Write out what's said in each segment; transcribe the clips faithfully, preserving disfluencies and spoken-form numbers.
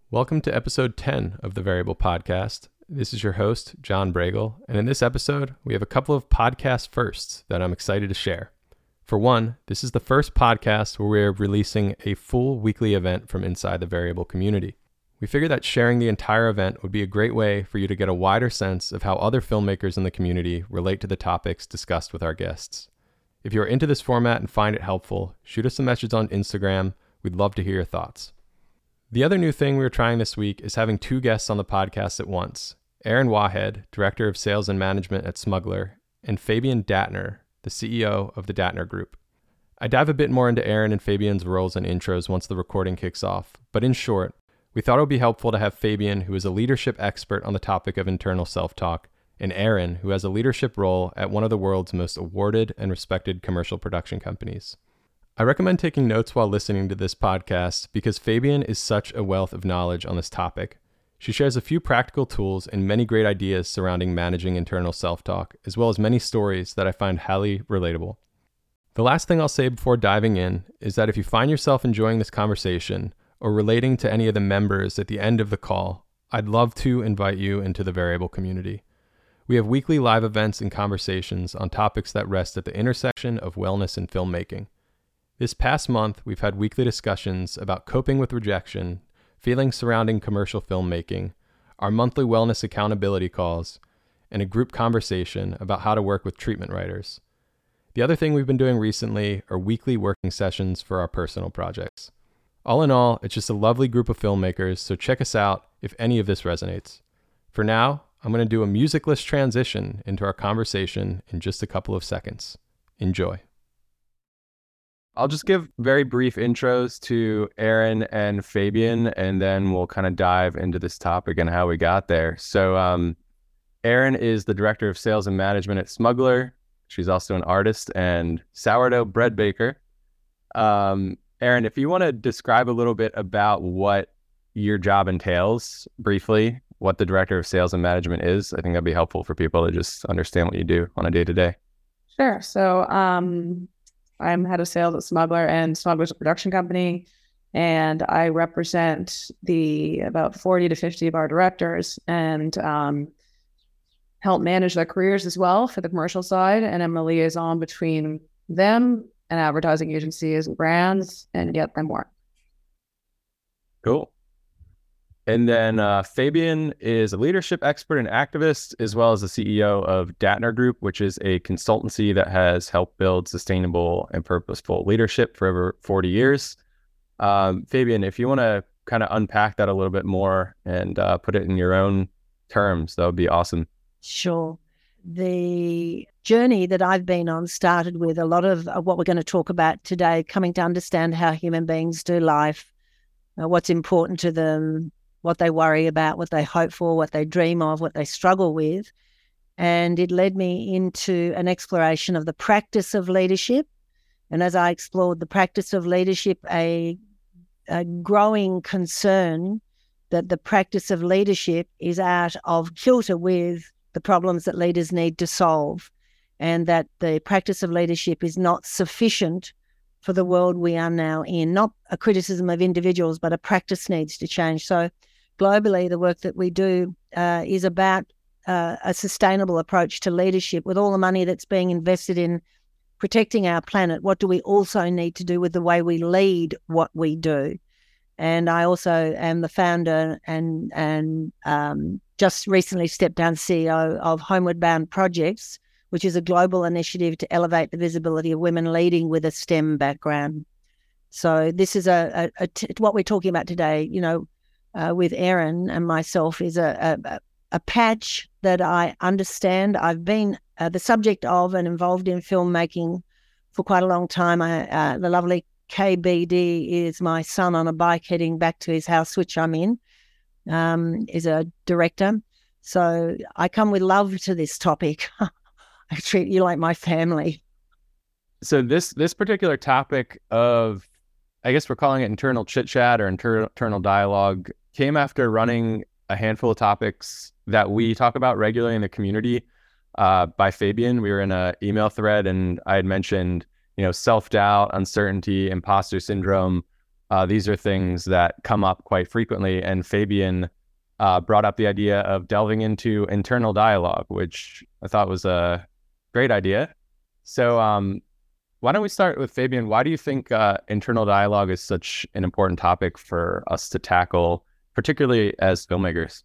Welcome to episode ten of the Variable Podcast. This is your host, John Bragle, and in this episode, we have a couple of podcast firsts that I'm excited to share. For one, this is the first podcast where we're releasing a full weekly event from inside the Variable community. We figured that sharing the entire event would be a great way for you to get a wider sense of how other filmmakers in the community relate to the topics discussed with our guests. If you're into this format and find it helpful, shoot us a message on Instagram. We'd love to hear your thoughts. The other new thing we're trying this week is having two guests on the podcast at once. Aaron Wahed, Director of Sales and Management at Smuggler, and Fabian Datner, the C E O of the Datner Group. I dive a bit more into Aaron and Fabian's roles and intros once the recording kicks off, but in short, we thought it would be helpful to have Fabian, who is a leadership expert on the topic of internal self-talk, and Aaron, who has a leadership role at one of the world's most awarded and respected commercial production companies. I recommend taking notes while listening to this podcast because Fabian is such a wealth of knowledge on this topic. She shares a few practical tools and many great ideas surrounding managing internal self-talk, as well as many stories that I find highly relatable. The last thing I'll say before diving in is that if you find yourself enjoying this conversation or relating to any of the members at the end of the call, I'd love to invite you into the Variable community. We have weekly live events and conversations on topics that rest at the intersection of wellness and filmmaking. This past month, we've had weekly discussions about coping with rejection, feelings surrounding commercial filmmaking, our monthly wellness accountability calls, and a group conversation about how to work with treatment writers. The other thing we've been doing recently are weekly working sessions for our personal projects. All in all, it's just a lovely group of filmmakers, so check us out if any of this resonates. For now, I'm going to do a musicless transition into our conversation in just a couple of seconds. Enjoy. I'll just give very brief intros to Aaron and Fabian, and then we'll kind of dive into this topic and how we got there. So um, Aaron is the Director of Sales and Management at Smuggler. She's also an artist and sourdough bread baker. Um, Aaron, if you want to describe a little bit about what your job entails briefly, what the Director of Sales and Management is, I think that'd be helpful for people to just understand what you do on a day-to-day. Sure. So um, I'm head of sales at Smuggler, and Smuggler's a production company, and I represent the about forty to fifty of our directors and um, help manage their careers as well for the commercial side. And I'm a liaison between them and advertising agencies and brands and get them work. Cool. And then uh, Fabian is a leadership expert and activist, as well as the C E O of Datner Group, which is a consultancy that has helped build sustainable and purposeful leadership for over forty years. Um, Fabian, if you want to kind of unpack that a little bit more and uh, put it in your own terms, that would be awesome. Sure. The journey that I've been on started with a lot of uh, what we're going to talk about today, coming to understand how human beings do life, uh, what's important to them, what they worry about, what they hope for, what they dream of, what they struggle with. And it led me into an exploration of the practice of leadership. And as I explored the practice of leadership, a, a growing concern that the practice of leadership is out of kilter with the problems that leaders need to solve, and that the practice of leadership is not sufficient for the world we are now in. Not a criticism of individuals, but a practice needs to change. So globally, the work that we do uh, is about uh, a sustainable approach to leadership. With all the money that's being invested in protecting our planet, what do we also need to do with the way we lead what we do? And I also am the founder and and um, just recently stepped down C E O of Homeward Bound Projects, which is a global initiative to elevate the visibility of women leading with a STEM background. So this is a, a, a t- what we're talking about today, you know, uh, with Aaron and myself, is a, a, a patch that I understand. I've been uh, the subject of and involved in filmmaking for quite a long time. I, uh, the lovely K B D is my son on a bike heading back to his house, which I'm in, um, is a director. So I come with love to this topic. I treat you like my family. So this this particular topic of, I guess we're calling it internal chit chat or inter- internal dialogue, came after running a handful of topics that we talk about regularly in the community uh, by Fabian. We were in an email thread, and I had mentioned, you know, self-doubt, uncertainty, imposter syndrome, Uh, these are things that come up quite frequently. And Fabian uh, brought up the idea of delving into internal dialogue, which I thought was a great idea. So um, why don't we start with Fabian? Why do you think uh, internal dialogue is such an important topic for us to tackle, particularly as filmmakers?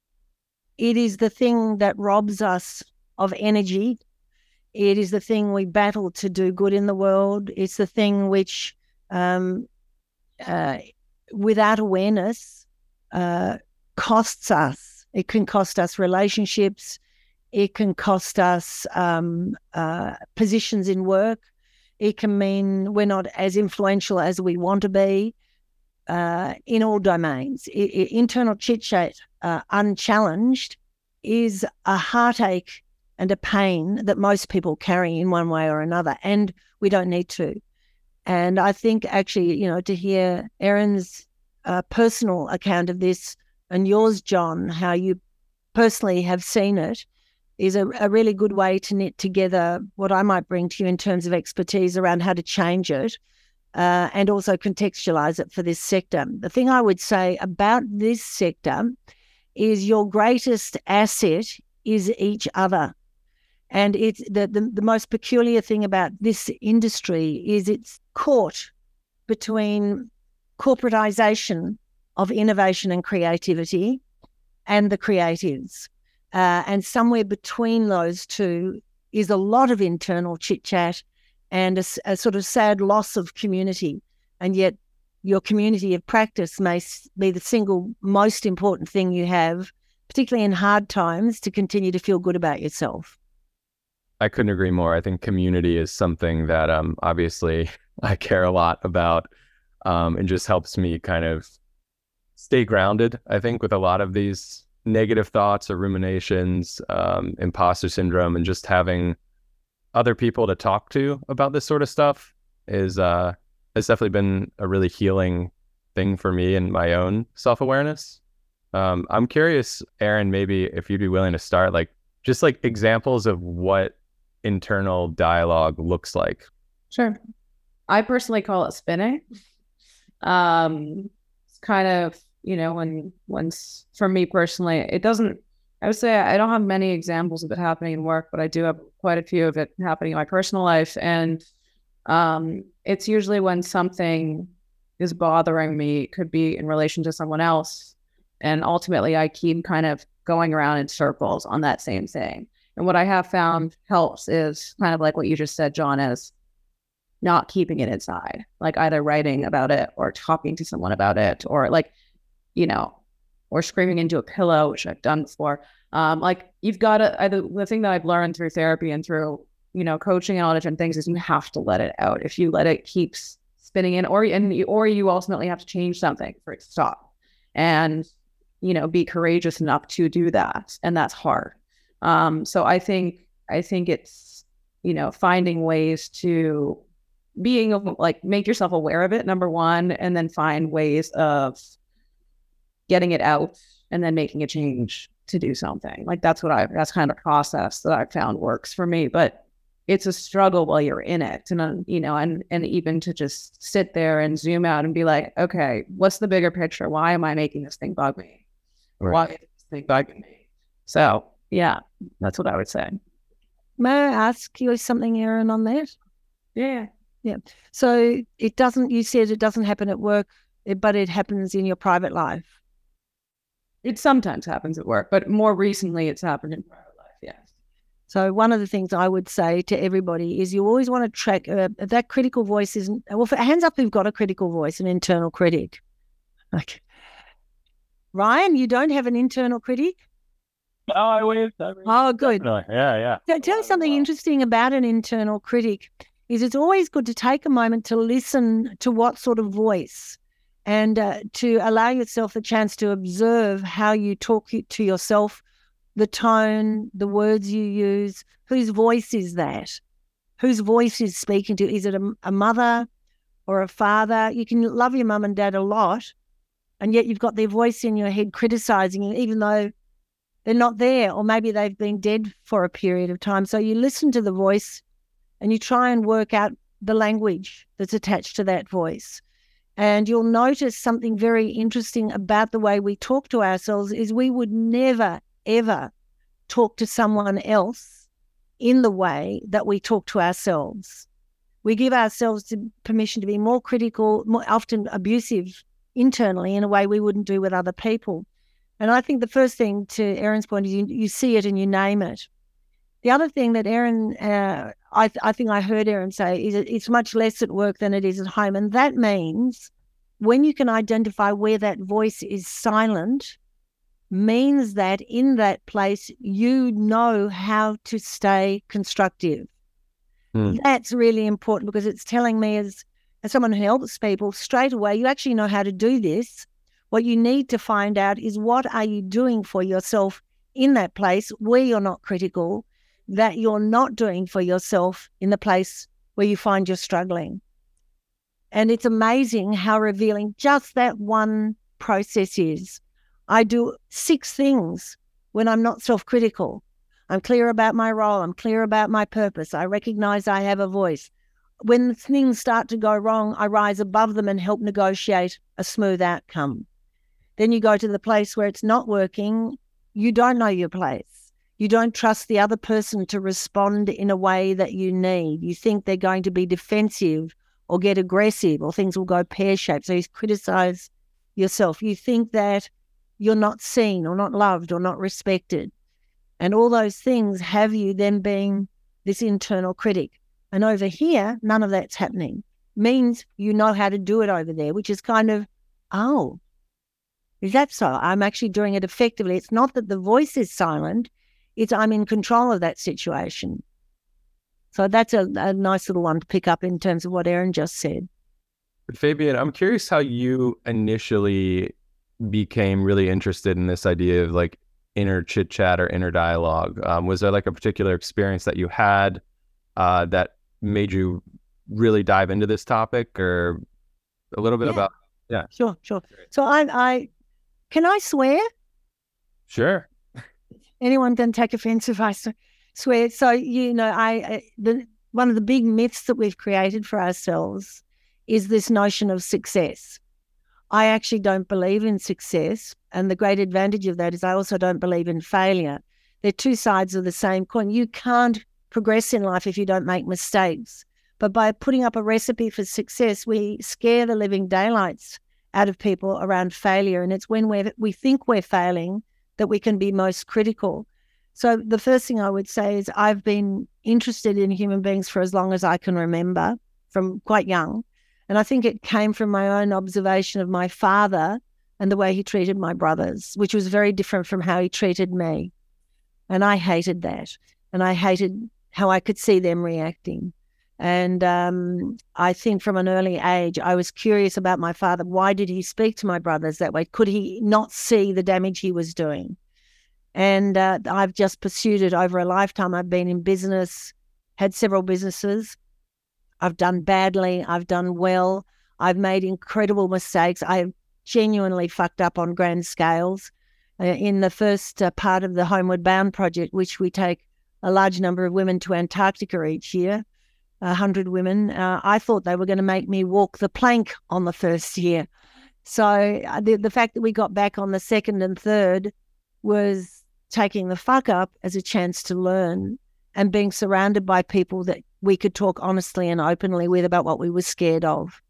It is the thing that robs us of energy. It is the thing we battle to do good in the world. It's the thing which, um, uh, without awareness, uh, costs us. It can cost us relationships. It can cost us um, uh, positions in work. It can mean we're not as influential as we want to be uh, in all domains. It, it, internal chit-chat, uh, unchallenged, is a heartache and a pain that most people carry in one way or another, and we don't need to. And I think actually, you know, to hear Erin's uh, personal account of this and yours, John, how you personally have seen it, is a, a really good way to knit together what I might bring to you in terms of expertise around how to change it uh, and also contextualize it for this sector. The thing I would say about this sector is your greatest asset is each other. And it's the, the, the most peculiar thing about this industry is it's caught between corporatization of innovation and creativity and the creatives. Uh, and somewhere between those two is a lot of internal chit-chat and a, a sort of sad loss of community. And yet your community of practice may be the single most important thing you have, particularly in hard times, to continue to feel good about yourself. I couldn't agree more. I think community is something that um, obviously I care a lot about um, and just helps me kind of stay grounded, I think, with a lot of these negative thoughts or ruminations, um, imposter syndrome, and just having other people to talk to about this sort of stuff is uh, has definitely been a really healing thing for me and my own self-awareness. Um, I'm curious, Erin, maybe if you'd be willing to start, like just like examples of what internal dialogue looks like. Sure. I personally call it spinning. Um, it's kind of, you know, when, when, for me personally, it doesn't, I would say I don't have many examples of it happening in work, but I do have quite a few of it happening in my personal life. And um, it's usually when something is bothering me, it could be in relation to someone else. And ultimately I keep kind of going around in circles on that same thing. And what I have found helps is kind of like what you just said, John, is not keeping it inside, like either writing about it or talking to someone about it, or like, you know, or screaming into a pillow, which I've done before. Um, like you've got to, either the thing that I've learned through therapy and through, you know, coaching and all different things is you have to let it out. If you let it keep spinning in, or, and, or you ultimately have to change something for it to stop and, you know, be courageous enough to do that. And that's hard. Um, so I think, I think it's, you know, finding ways to being like, make yourself aware of it, number one, and then find ways of getting it out and then making a change to do something. Like that's what I, that's kind of a process that I've found works for me, but it's a struggle while you're in it. And, uh, you know, and, and even to just sit there and zoom out and be like, okay, what's the bigger picture? Why am I making this thing bug me? Right. Why is this thing bugging me? So yeah, that's what I would say. May I ask you something, Erin, on that? Yeah. Yeah. So it doesn't, you said it doesn't happen at work, but it happens in your private life. It sometimes happens at work, but more recently it's happened in private life, yes. So one of the things I would say to everybody is you always want to track, uh, that critical voice isn't, well, for, hands up who've got a critical voice, an internal critic. Okay. Ryan, you don't have an internal critic? Oh, I waved. I waved. Oh, good. Definitely. Yeah, yeah. So tell me something interesting about an internal critic is it's always good to take a moment to listen to what sort of voice and uh, to allow yourself the chance to observe how you talk to yourself, the tone, the words you use, whose voice is that? Whose voice is speaking to? Is it a, a mother or a father? You can love your mum and dad a lot, and yet you've got their voice in your head criticizing you, even though they're not there, or maybe they've been dead for a period of time. So you listen to the voice and you try and work out the language that's attached to that voice. And you'll notice something very interesting about the way we talk to ourselves is we would never, ever talk to someone else in the way that we talk to ourselves. We give ourselves permission to be more critical, more often abusive internally in a way we wouldn't do with other people. And I think the first thing, to Erin's point, is you, you see it and you name it. The other thing that Erin, uh, I, th- I think I heard Erin say, is it, it's much less at work than it is at home. And that means when you can identify where that voice is silent, means that in that place you know how to stay constructive. Hmm. That's really important, because it's telling me as, as someone who helps people, straight away, you actually know how to do this. What you need to find out is, what are you doing for yourself in that place where you're not critical, that you're not doing for yourself in the place where you find you're struggling. And it's amazing how revealing just that one process is. I do six things when I'm not self-critical. I'm clear about my role. I'm clear about my purpose. I recognize I have a voice. When things start to go wrong, I rise above them and help negotiate a smooth outcome. Then you go to the place where it's not working. You don't know your place. You don't trust the other person to respond in a way that you need. You think they're going to be defensive or get aggressive, or things will go pear-shaped. So you criticize yourself. You think that you're not seen or not loved or not respected. And all those things have you then being this internal critic. And over here, none of that's happening. Means you know how to do it over there, which is kind of, oh, is that so? I'm actually doing it effectively. It's not that the voice is silent. It's I'm in control of that situation. So that's a, a nice little one to pick up in terms of what Erin just said. Fabian, I'm curious how you initially became really interested in this idea of like inner chit chat or inner dialogue. Um, was there like a particular experience that you had uh, that made you really dive into this topic, or a little bit yeah. about? Yeah, sure, sure. So I, I can I swear? Sure. Anyone can take offense if I swear. So, you know, I, I the one of the big myths that we've created for ourselves is this notion of success. I actually don't believe in success. And the great advantage of that is I also don't believe in failure. They're two sides of the same coin. You can't progress in life if you don't make mistakes. But by putting up a recipe for success, we scare the living daylights out of people around failure. And it's when we we think we're failing that we can be most critical. So the first thing I would say is I've been interested in human beings for as long as I can remember, from quite young. And I think it came from my own observation of my father and the way he treated my brothers, which was very different from how he treated me. And I hated that. And I hated how I could see them reacting. And um, I think from an early age, I was curious about my father. Why did he speak to my brothers that way? Could he not see the damage he was doing? And uh, I've just pursued it over a lifetime. I've been in business, had several businesses. I've done badly. I've done well. I've made incredible mistakes. I've genuinely fucked up on grand scales. Uh, in the first uh, part of the Homeward Bound project, which we take a large number of women to Antarctica each year, a hundred women, uh, I thought they were going to make me walk the plank on the first year. So uh, the, the fact that we got back on the second and third was taking the fuck up as a chance to learn, and being surrounded by people that we could talk honestly and openly with about what we were scared of.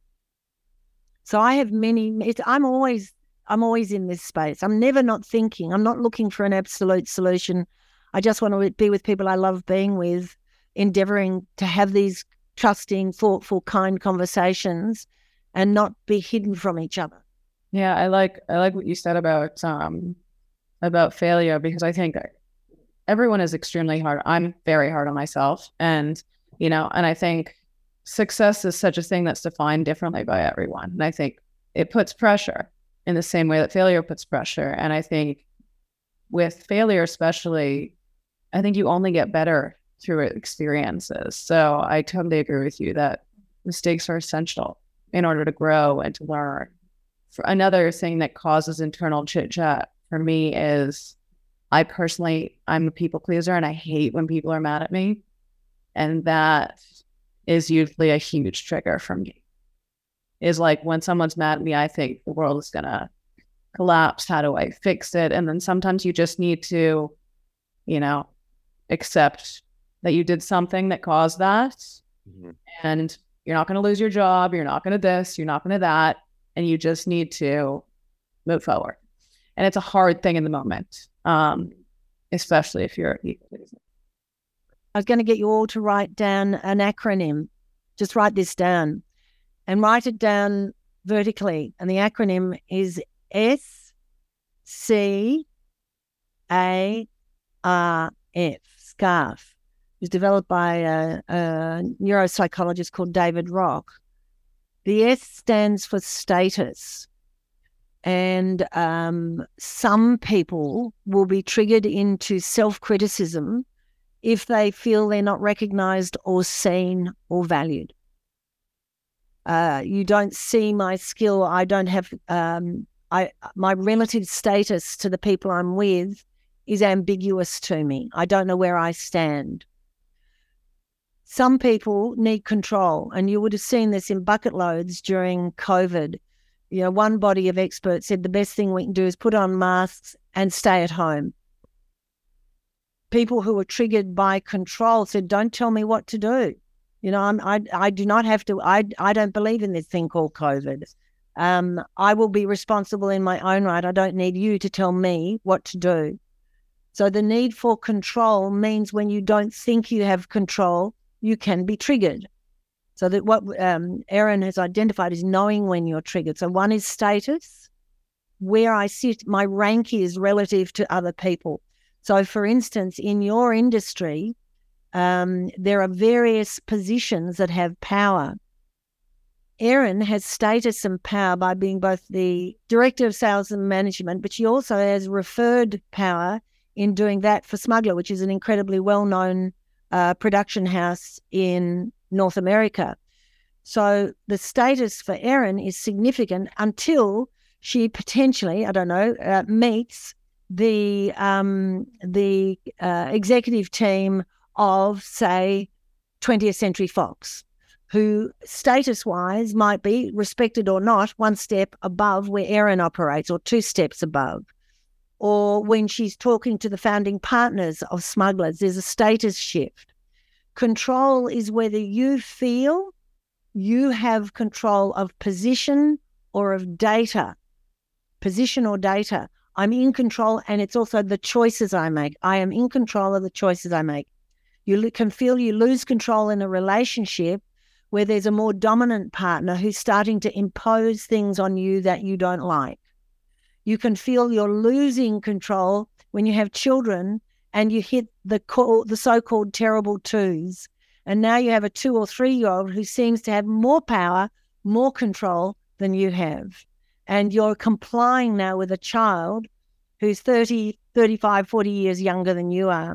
So I have many, it's, I'm always, I'm always in this space. I'm never not thinking. I'm not looking for an absolute solution. I just want to be with people I love being with, endeavoring to have these trusting, thoughtful, kind conversations and not be hidden from each other. Yeah, I like I like what you said about um about failure, because I think everyone is extremely hard. I'm very hard on myself, and you know, and I think success is such a thing that's defined differently by everyone. And I think it puts pressure in the same way that failure puts pressure. And I think with failure especially, I think you only get better through experiences. So I totally agree with you that mistakes are essential in order to grow and to learn. For another thing that causes internal chit chat for me is I personally, I'm a people pleaser, and I hate when people are mad at me. And that is usually a huge trigger for me. is like when someone's mad at me, I think the world is going to collapse. How do I fix it? And then sometimes you just need to, you know, accept that you did something that caused that. Mm-hmm. And you're not going to lose your job. You're not going to this. You're not going to that. And you just need to move forward. And it's a hard thing in the moment, um, especially if you're. I was going to get you all to write down an acronym. Just write this down and write it down vertically. And the acronym is S C A R F, SCARF. It was developed by a, a neuropsychologist called David Rock. The S stands for status. And um, some people will be triggered into self-criticism if they feel they're not recognized or seen or valued. Uh, you don't see my skill. I don't have um, I my relative status to the people I'm with is ambiguous to me. I don't know where I stand. Some people need control, and you would have seen this in bucket loads during COVID. You know, one body of experts said the best thing we can do is put on masks and stay at home. People who were triggered by control said, don't tell me what to do. You know, I'm, I I do not have to, I, I don't believe in this thing called COVID. Um, I will be responsible in my own right. I don't need you to tell me what to do. So the need for control means when you don't think you have control, you can be triggered. So that what um, Erin has identified is knowing when you're triggered. So one is status, where I sit, my rank is relative to other people. So for instance, in your industry, um, there are various positions that have power. Erin has status and power by being both the director of sales and management, but she also has referred power in doing that for Smuggler, which is an incredibly well-known uh, production house in North America. So the status for Erin is significant until she potentially, I don't know, uh, meets the um, the uh, executive team of, say, twentieth Century Fox, who status-wise might be, respected or not, one step above where Erin operates or two steps above. Or when she's talking to the founding partners of Smugglers, there's a status shift. Control is whether you feel you have control of position or of data. Position or data. I'm in control, and it's also the choices I make. I am in control of the choices I make. You can feel you lose control in a relationship where there's a more dominant partner who's starting to impose things on you that you don't like. You can feel you're losing control when you have children and you hit the call, the so-called terrible twos. And now you have a two or three-year-old who seems to have more power, more control than you have. And you're complying now with a child who's thirty, thirty-five, forty years younger than you are.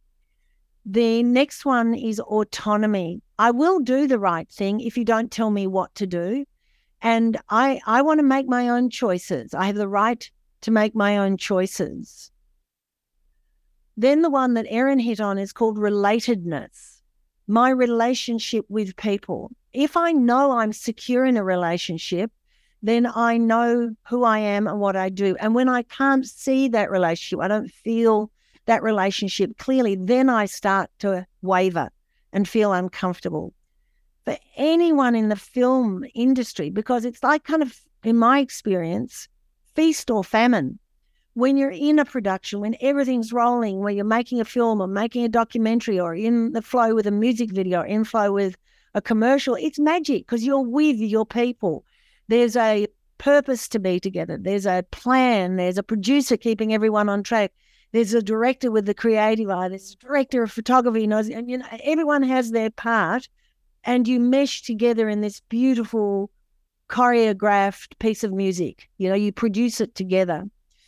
The next one is autonomy. I will do the right thing if you don't tell me what to do. And I, I want to make my own choices. I have the right to make my own choices. Then the one that Erin hit on is called relatedness. My relationship with people. If I know I'm secure in a relationship, then I know who I am and what I do. And when I can't see that relationship, I don't feel that relationship clearly, then I start to waver and feel uncomfortable. For anyone in the film industry, because it's like kind of, in my experience, feast or famine. When you're in a production, when everything's rolling, when you're making a film or making a documentary or in the flow with a music video or in flow with a commercial, it's magic because you're with your people. There's a purpose to be together. There's a plan. There's a producer keeping everyone on track. There's a director with the creative eye. There's a director of photography. Knows, and you know, everyone has their part, and you mesh together in this beautiful choreographed piece of music. You know, you produce it together.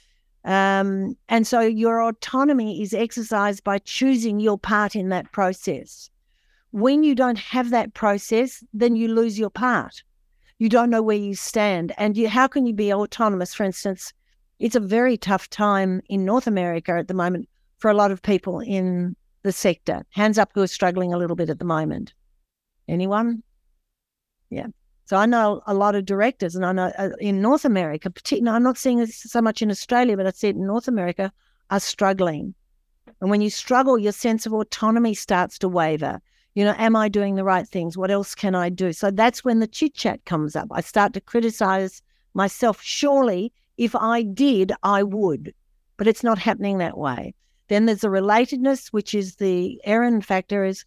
Um, and so your autonomy is exercised by choosing your part in that process. When you don't have that process, then you lose your part. You don't know where you stand. And you, how can you be autonomous? For instance, it's a very tough time in North America at the moment for a lot of people in the sector. Hands up who are struggling a little bit at the moment. Anyone? Yeah. So I know a lot of directors, and I know uh, in North America, particularly, I'm not seeing this so much in Australia, but I see it in North America, are struggling. And when you struggle, your sense of autonomy starts to waver. You know, am I doing the right things? What else can I do? So that's when the chit chat comes up. I start to criticize myself. Surely, if I did, I would, but it's not happening that way. Then there's a relatedness, which is the Erin factor is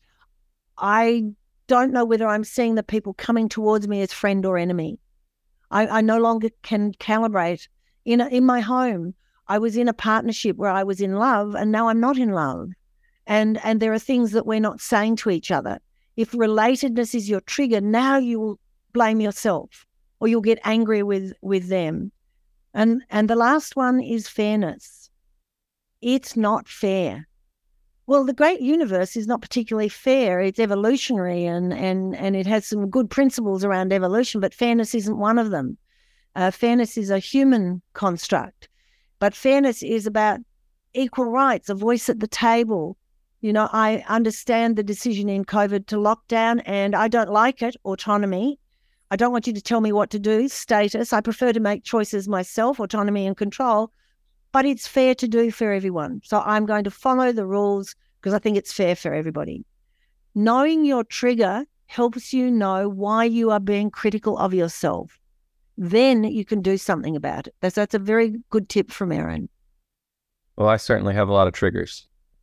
I don't know whether I'm seeing the people coming towards me as friend or enemy. I, I no longer can calibrate. In, a, in my home, I was in a partnership where I was in love, and now I'm not in love. And, and there are things that we're not saying to each other. If relatedness is your trigger, now you'll blame yourself or you'll get angry with, with them. And, and the last one is fairness. It's not fair. Well, the great universe is not particularly fair. It's evolutionary and, and, and it has some good principles around evolution, but fairness isn't one of them. Uh, fairness is a human construct, but fairness is about equal rights, a voice at the table. You know, I understand the decision in COVID to lock down, and I don't like it, autonomy. I don't want you to tell me what to do, status. I prefer to make choices myself, autonomy and control. But it's fair to do for everyone. So I'm going to follow the rules because I think it's fair for everybody. Knowing your trigger helps you know why you are being critical of yourself. Then you can do something about it. That's, that's a very good tip from Erin. Well, I certainly have a lot of triggers.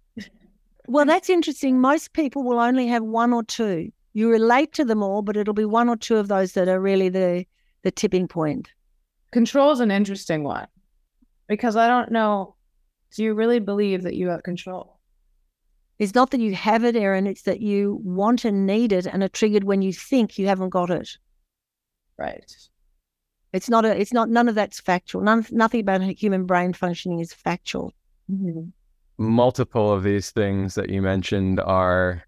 Well, that's interesting. Most people will only have one or two. You relate to them all, but it'll be one or two of those that are really the, the tipping point. Control is an interesting one. Because I don't know, do you really believe that you have control? It's not that you have it, Erin. It's that you want and need it and are triggered when you think you haven't got it. Right. It's not, a, it's not, none of that's factual. None, nothing about human brain functioning is factual. Mm-hmm. Multiple of these things that you mentioned are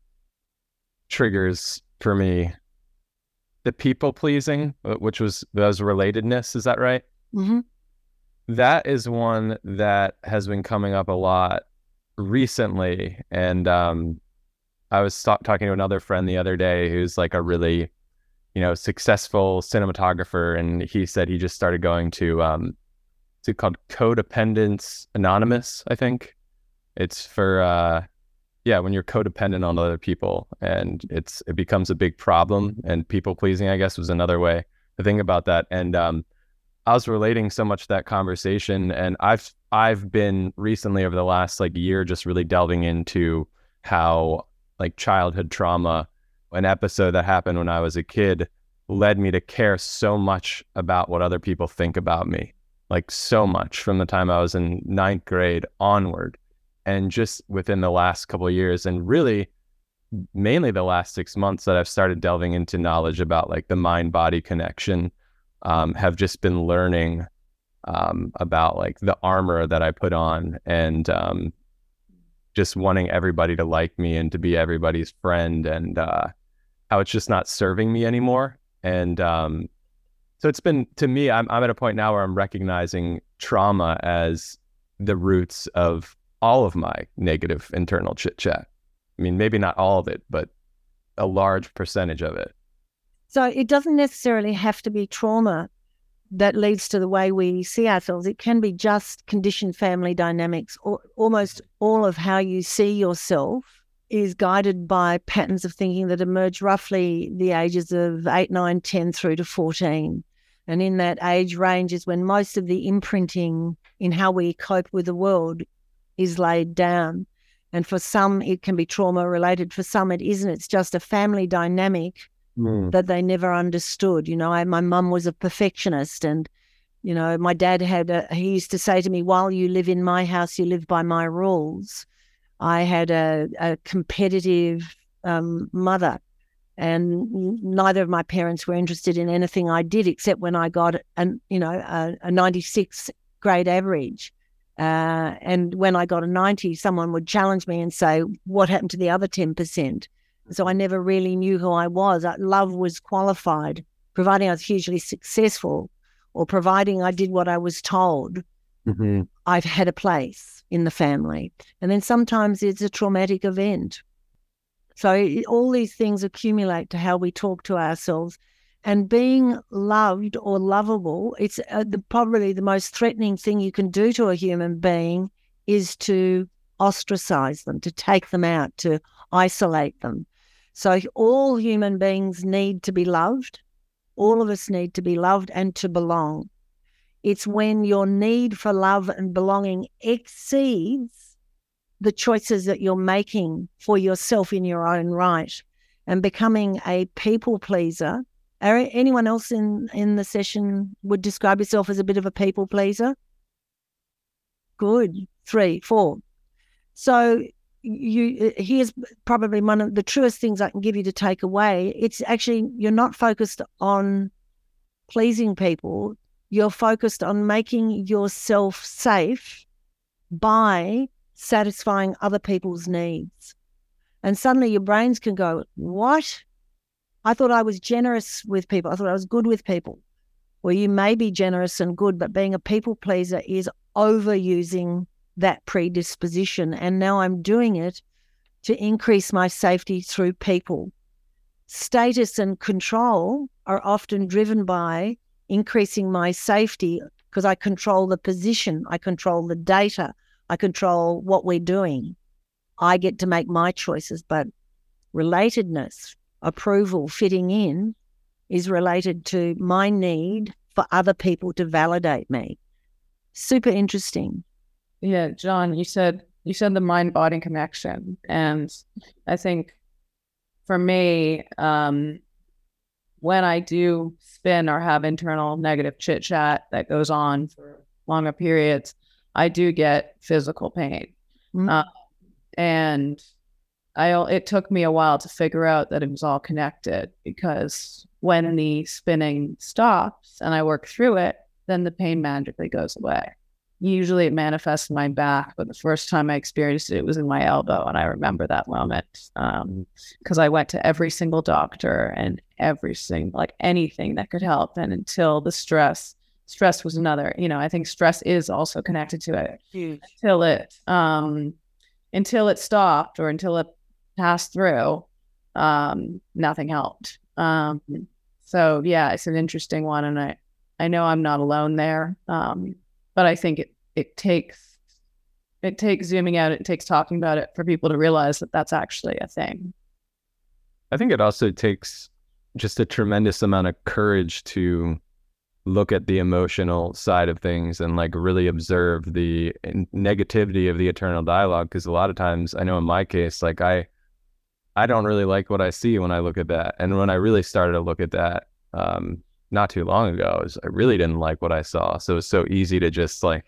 triggers for me. The people pleasing, which was, that was relatedness, is that right? Mm-hmm. That is one that has been coming up a lot recently. And um, I was st- talking to another friend the other day who's like a really, you know, successful cinematographer. And he said he just started going to, um, it's called Codependence Anonymous, I think. It's for, uh, yeah, when you're codependent on other people and it's it becomes a big problem. And people pleasing, I guess, was another way to think about that. And um I was relating so much to that conversation, and I've I've been recently over the last like year just really delving into how like childhood trauma, an episode that happened when I was a kid, led me to care so much about what other people think about me, like so much from the time I was in ninth grade onward, and just within the last couple of years, and really mainly the last six months that I've started delving into knowledge about like the mind-body connection. Um, have just been learning um, about like the armor that I put on and um, just wanting everybody to like me and to be everybody's friend, and uh, how it's just not serving me anymore. And um, so it's been, to me, I'm, I'm at a point now where I'm recognizing trauma as the roots of all of my negative internal chit chat. I mean, maybe not all of it, but a large percentage of it. So it doesn't necessarily have to be trauma that leads to the way we see ourselves. It can be just conditioned family dynamics, or almost all of how you see yourself is guided by patterns of thinking that emerge roughly the ages of eight, nine, ten through to fourteen. And in that age range is when most of the imprinting in how we cope with the world is laid down. And for some, it can be trauma related. For some, it isn't. It's just a family dynamic Mm. that they never understood. You know, I, my mum was a perfectionist, and, you know, my dad had, a, he used to say to me, while you live in my house, you live by my rules. I had a, a competitive um, mother, and neither of my parents were interested in anything I did except when I got, an, you know, a, a ninety-six grade average. Uh, and when I got a ninety, someone would challenge me and say, what happened to the other ten percent? So I never really knew who I was. Love was qualified, providing I was hugely successful or providing I did what I was told. Mm-hmm. I've had a place in the family. And then sometimes it's a traumatic event. So all these things accumulate to how we talk to ourselves. And being loved or lovable, it's uh, the, probably the most threatening thing you can do to a human being is to ostracize them, to take them out, to isolate them. So all human beings need to be loved. All of us need to be loved and to belong. It's when your need for love and belonging exceeds the choices that you're making for yourself in your own right and becoming a people pleaser. Anyone else in, in the session would describe yourself as a bit of a people pleaser? Good. Three, four. So you here's probably one of the truest things I can give you to take away. It's actually, you're not focused on pleasing people. You're focused on making yourself safe by satisfying other people's needs. And suddenly your brains can go, what? I thought I was generous with people. I thought I was good with people. Well, you may be generous and good, but being a people pleaser is overusing that predisposition. And now I'm doing it to increase my safety through people. Status and control are often driven by increasing my safety because I control the position, I control the data, I control what we're doing. I get to make my choices, but relatedness, approval, fitting in is related to my need for other people to validate me. Super interesting. Yeah, John, you said you said the mind-body connection, and I think for me, um, when I do spin or have internal negative chit chat that goes on for longer periods, I do get physical pain, mm-hmm. uh, and I it took me a while to figure out that it was all connected, because when the spinning stops and I work through it, then the pain magically goes away. Usually it manifests in my back, but the first time I experienced it, it was in my elbow. And I remember that moment um, because I went to every single doctor and every single, like anything that could help. And until the stress, stress was another, you know, I think stress is also connected to it. Huge. Until it, um, until it stopped or until it passed through, um, nothing helped. Um, so yeah, it's an interesting one. And I, I know I'm not alone there. Um, But I think it, it takes it takes zooming out, it takes talking about it for people to realize that that's actually a thing. I think it also takes just a tremendous amount of courage to look at the emotional side of things and like really observe the negativity of the eternal dialogue. Because a lot of times, I know in my case, like I, I don't really like what I see when I look at that. And when I really started to look at that, um, not too long ago, is I really didn't like what I saw. So it's so easy to just like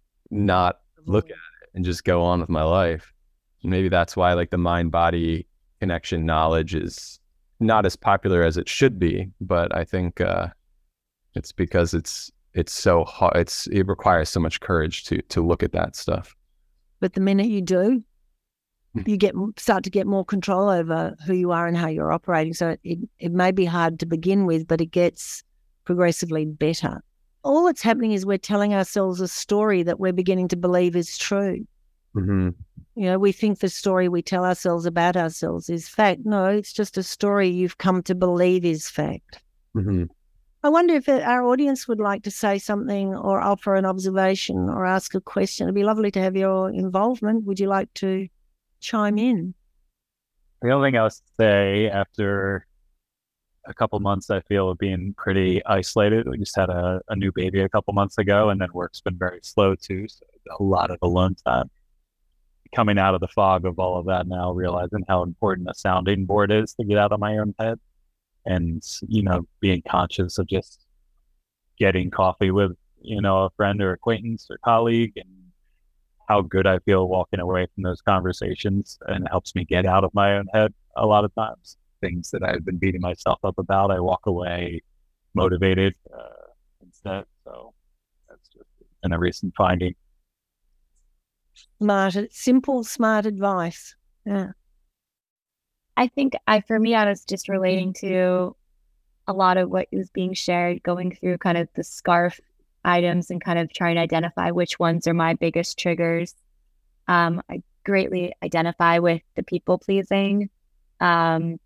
not look at it and just go on with my life. And maybe that's why like the mind body connection knowledge is not as popular as it should be. But I think uh, it's because it's it's so hard. It's it requires so much courage to to look at that stuff. But the minute you do, you get start to get more control over who you are and how you're operating. So it it may be hard to begin with, but it gets progressively better. All that's happening is we're telling ourselves a story that we're beginning to believe is true. Mm-hmm. You know, we think the story we tell ourselves about ourselves is fact. No, it's just a story you've come to believe is fact. Mm-hmm. I wonder if our audience would like to say something or offer an observation or ask a question. It'd be lovely to have your involvement. Would you like to chime in? The only thing I'll say, after a couple months, I feel, of being pretty isolated. We just had a, a new baby a couple months ago, and then work's been very slow too. So a lot of alone time. Coming out of the fog of all of that now, realizing how important a sounding board is to get out of my own head, and you know, being conscious of just getting coffee with you know a friend or acquaintance or colleague, and how good I feel walking away from those conversations, and it helps me get out of my own head a lot of times. Things that I've been beating myself up about, I walk away motivated uh, instead. So that's just been a recent finding. Smart, simple, smart advice. Yeah. I think I, for me, I was just relating to a lot of what was being shared, going through kind of the SCARF items and kind of trying to identify which ones are my biggest triggers. Um, I greatly identify with the people pleasing. Um,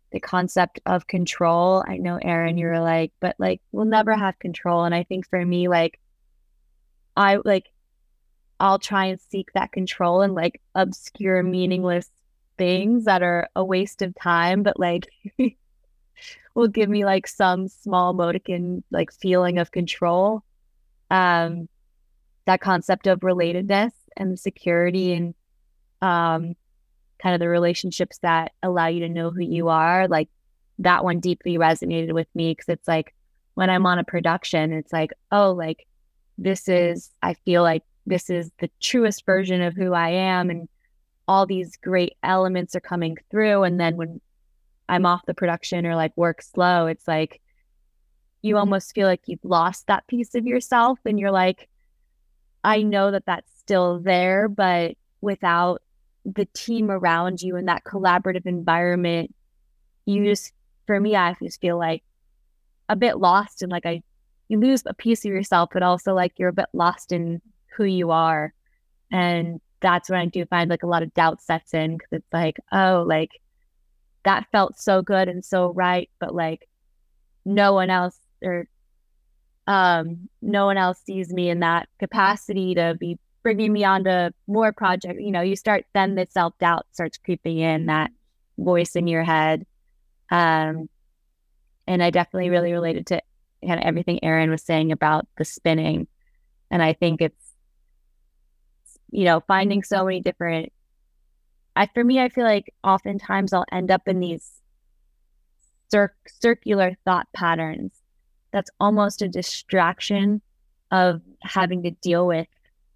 the concept of control. I know, Erin, you were like, but like, we'll never have control. And I think for me, like, I like, I'll try and seek that control in like obscure, meaningless things that are a waste of time, but like will give me like some small modicum like feeling of control. Um, that concept of relatedness and security and um, kind of the relationships that allow you to know who you are, like that one deeply resonated with me because it's like when I'm on a production, it's like, oh, like this is, I feel like this is the truest version of who I am and all these great elements are coming through. And then when I'm off the production or like work slow, it's like you almost feel like you've lost that piece of yourself and you're like, I know that that's still there, but without the team around you and that collaborative environment, you just, for me, I just feel like a bit lost and like I, you lose a piece of yourself, but also like you're a bit lost in who you are. And that's when I do find like a lot of doubt sets in because it's like, oh, like that felt so good and so right, but like no one else or um no one else sees me in that capacity to be bringing me onto more projects. You know, you start then the self-doubt starts creeping in, that voice in your head. Um and I definitely really related to kind of everything Erin was saying about the spinning. And I think it's, you know, finding so many different, I, for me, I feel like oftentimes I'll end up in these cir- circular thought patterns. That's almost a distraction of having to deal with.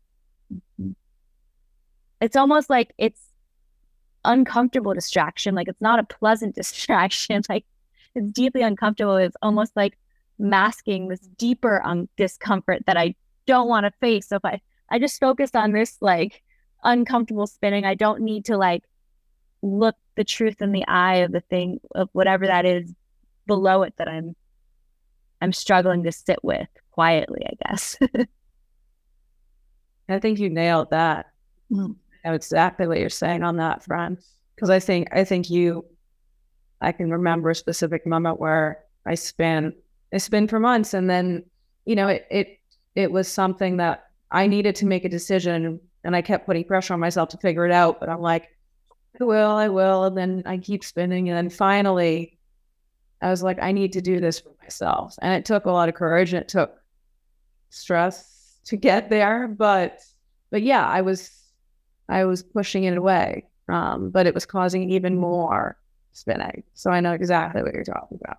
It's almost like it's uncomfortable distraction. Like it's not a pleasant distraction. Like it's deeply uncomfortable. It's almost like masking this deeper um, discomfort that I don't want to face. So if I, I just focus on this like uncomfortable spinning, I don't need to like look the truth in the eye of the thing of whatever that is below it that I'm I'm struggling to sit with quietly, I guess. I think you nailed that. Mm. I know exactly what you're saying on that front. Because I think I think you I can remember a specific moment where I spin I spin for months and then, you know, it it it was something that I needed to make a decision and I kept putting pressure on myself to figure it out. But I'm like, I will, I will. And then I keep spinning. And then finally, I was like, I need to do this for myself. And it took a lot of courage and it took stress to get there. But, but yeah, I was, I was pushing it away. Um, but it was causing even more spinning. So I know exactly what you're talking about.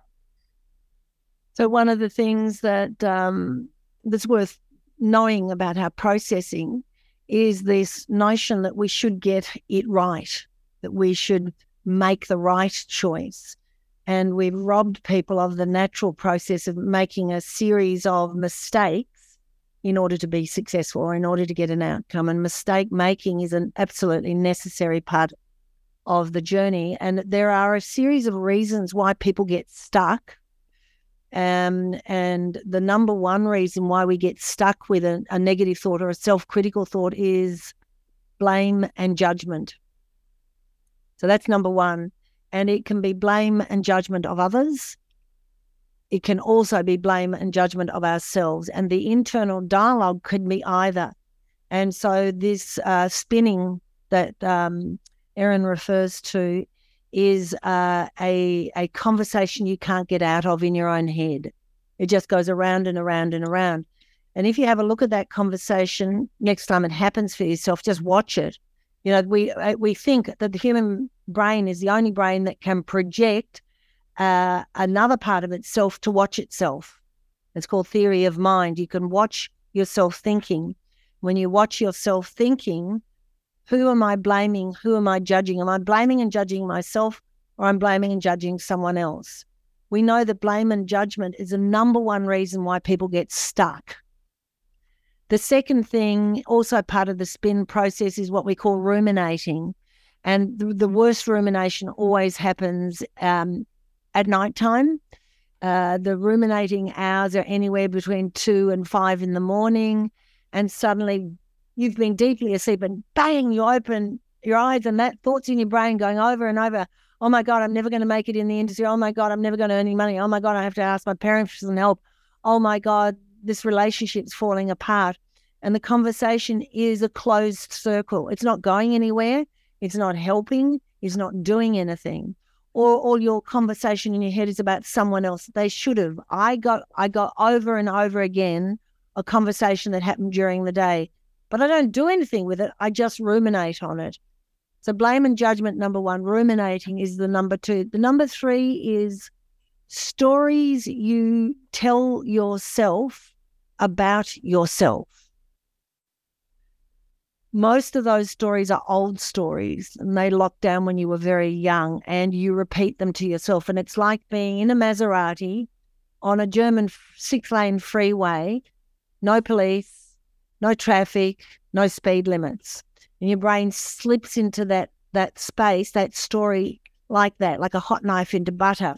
So one of the things that um, that's worth knowing about our processing is this notion that we should get it right, that we should make the right choice. And we've robbed people of the natural process of making a series of mistakes in order to be successful or in order to get an outcome. And mistake making is an absolutely necessary part of the journey. And there are a series of reasons why people get stuck. Um, and the number one reason why we get stuck with a, a negative thought or a self-critical thought is blame and judgment. So that's number one. And it can be blame and judgment of others. It can also be blame and judgment of ourselves. And the internal dialogue could be either. And so this uh, spinning that um, Erin refers to is uh, a, a conversation you can't get out of in your own head. It just goes around and around and around. And if you have a look at that conversation, next time it happens for yourself, just watch it. You know, we we think that the human brain is the only brain that can project uh, another part of itself to watch itself. It's called theory of mind. You can watch yourself thinking. When you watch yourself thinking, who am I blaming? Who am I judging? Am I blaming and judging myself, or I'm blaming and judging someone else? We know that blame and judgment is the number one reason why people get stuck. The second thing, also part of the spin process, is what we call ruminating. And the, the worst rumination always happens um, at nighttime. Uh, the ruminating hours are anywhere between two and five in the morning. And suddenly you've been deeply asleep and bang, you open your eyes and that thought's in your brain going over and over. Oh my God, I'm never going to make it in the industry. Oh my God, I'm never going to earn any money. Oh my God, I have to ask my parents for some help. Oh my God, this relationship's falling apart. And the conversation is a closed circle. It's not going anywhere. It's not helping. It's not doing anything. Or all your conversation in your head is about someone else. They should have. I got I got over and over again a conversation that happened during the day, but I don't do anything with it. I just ruminate on it. So blame and judgment, number one. Ruminating is the number two. The number three is stories you tell yourself about yourself. Most of those stories are old stories, and they locked down when you were very young, and you repeat them to yourself. And it's like being in a Maserati on a German six-lane freeway, no police, no traffic, no speed limits. And your brain slips into that that space, that story like that, like a hot knife into butter.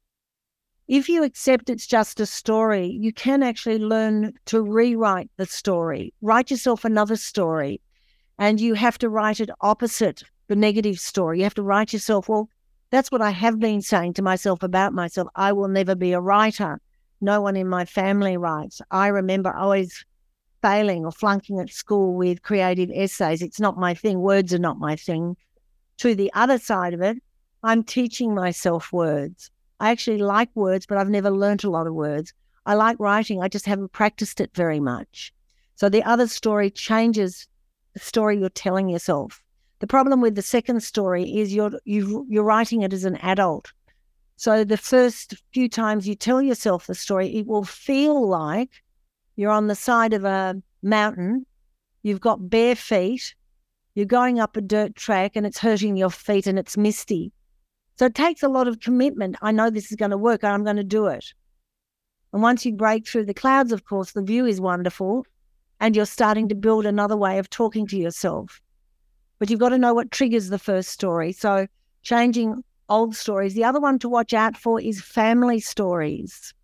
If you accept it's just a story, you can actually learn to rewrite the story. Write yourself another story. And you have to write it opposite the negative story. You have to write yourself, well, that's what I have been saying to myself about myself. I will never be a writer. No one in my family writes. I remember always failing or flunking at school with creative essays. It's not my thing. Words are not my thing. To the other side of it, I'm teaching myself words. I actually like words, but I've never learnt a lot of words. I like writing. I just haven't practiced it very much. So the other story changes the story you're telling yourself. The problem with the second story is you're you you're writing it as an adult. So the first few times you tell yourself the story, it will feel like you're on the side of a mountain, you've got bare feet, you're going up a dirt track and it's hurting your feet and it's misty. So it takes a lot of commitment. I know this is going to work and I'm going to do it. And once you break through the clouds, of course, the view is wonderful. And you're starting to build another way of talking to yourself. But you've got to know what triggers the first story. So changing old stories. The other one to watch out for is family stories.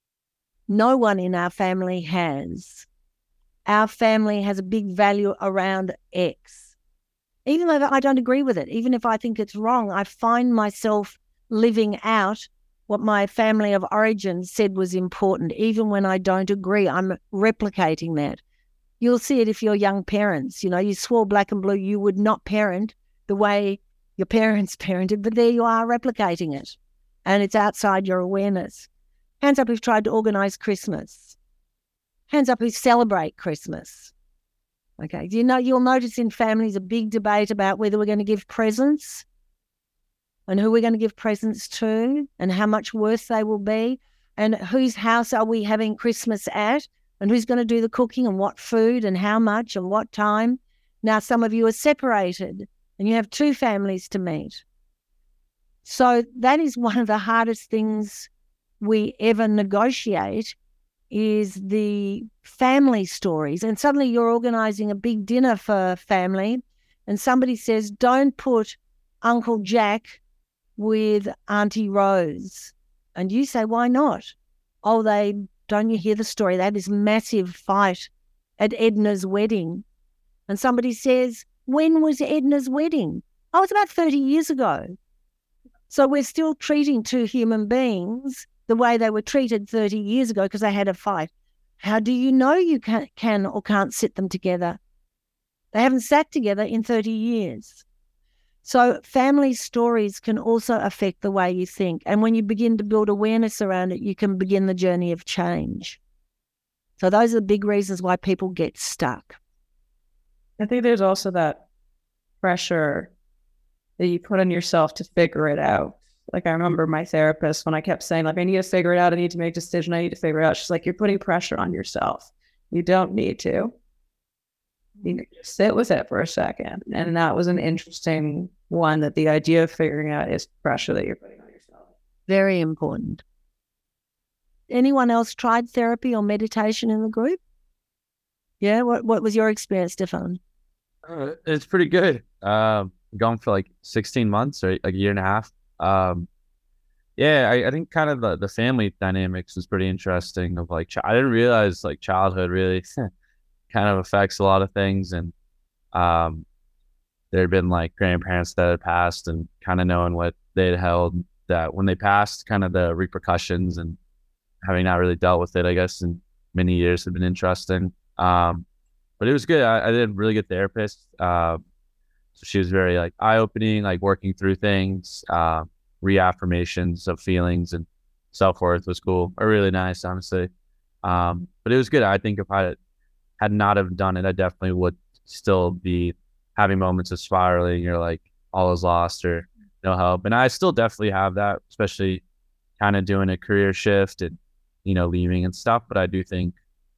No one in our family has. Our family has a big value around X. Even though I don't agree with it, even if I think it's wrong, I find myself living out what my family of origin said was important. Even when I don't agree, I'm replicating that. You'll see it if you're young parents. You know, you swore black and blue you would not parent the way your parents parented, but there you are replicating it. And it's outside your awareness. Hands up who've tried to organise Christmas. Hands up who celebrate Christmas. Okay, you know, you'll notice in families a big debate about whether we're going to give presents and who we're going to give presents to and how much worth they will be and whose house are we having Christmas at. And who's going to do the cooking and what food and how much and what time. Now, some of you are separated and you have two families to meet. So that is one of the hardest things we ever negotiate is the family stories. And suddenly you're organising a big dinner for family and somebody says, don't put Uncle Jack with Auntie Rose. And you say, why not? Oh, they... Don't you hear the story? They had this massive fight at Edna's wedding. And somebody says, when was Edna's wedding? Oh, it's about thirty years ago. So we're still treating two human beings the way they were treated thirty years ago because they had a fight. How do you know you can, can or can't sit them together? They haven't sat together in thirty years. So family stories can also affect the way you think. And when you begin to build awareness around it, you can begin the journey of change. So those are the big reasons why people get stuck. I think there's also that pressure that you put on yourself to figure it out. Like I remember my therapist when I kept saying, like, I need to figure it out. I need to make a decision. I need to figure it out. She's like, you're putting pressure on yourself. You don't need to. You need to sit with it for a second. And that was an interesting one, that the idea of figuring out is pressure that you're putting on yourself. Very important. Anyone else tried therapy or meditation in the group? Yeah, what what was your experience, Stefan? Uh, it's pretty good. Um, going for like sixteen months or like a year and a half. Um, yeah, I, I think kind of the, the family dynamics is pretty interesting. Of like, ch- I didn't realize like childhood really kind of affects a lot of things, and um, there had been like grandparents that had passed, and kind of knowing what they had held, that when they passed, kind of the repercussions and having not really dealt with it, I guess, in many years have been interesting. Um, but it was good. I, I did a really good therapist. Uh, so she was very like eye-opening, like working through things, uh, reaffirmations of feelings and self-worth was cool, or really nice, honestly. Um, but it was good. I think if I had not have done it, I definitely would still be having moments of spiraling. You're like, all is lost or no help. And I still definitely have that, especially kind of doing a career shift and, you know, leaving and stuff. But I do think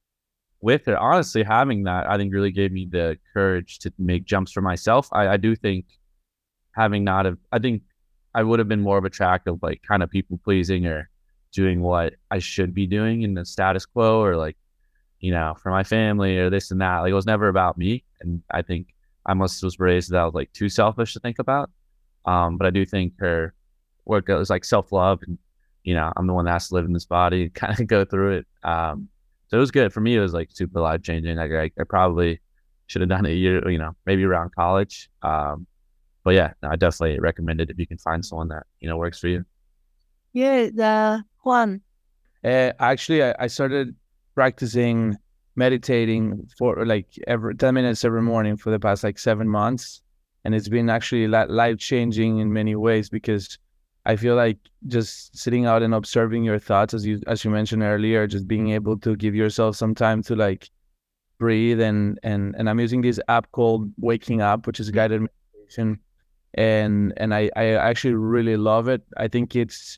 with it, honestly, having that, I think really gave me the courage to make jumps for myself. I, I do think having not have, I think I would have been more of a track of like kind of people pleasing or doing what I should be doing in the status quo, or like, you know, for my family or this and that. Like, it was never about me. And I think I must was raised that I was like too selfish to think about. Um, but I do think her work is like self-love, and, you know, I'm the one that has to live in this body and kind of go through it. Um, so it was good. For me, it was like super life changing. Like, I, I probably should have done it a year, you know, maybe around college. Um, but yeah, no, I definitely recommend it if you can find someone that, you know, works for you. Yeah, the Juan. Uh, actually, I, I started practicing meditating for like every ten minutes every morning for the past like seven months. And it's been actually life changing in many ways, because I feel like just sitting out and observing your thoughts, as you, as you mentioned earlier, just being able to give yourself some time to like breathe. And, and, and I'm using this app called Waking Up, which is a guided meditation. And, and I, I actually really love it. I think it's,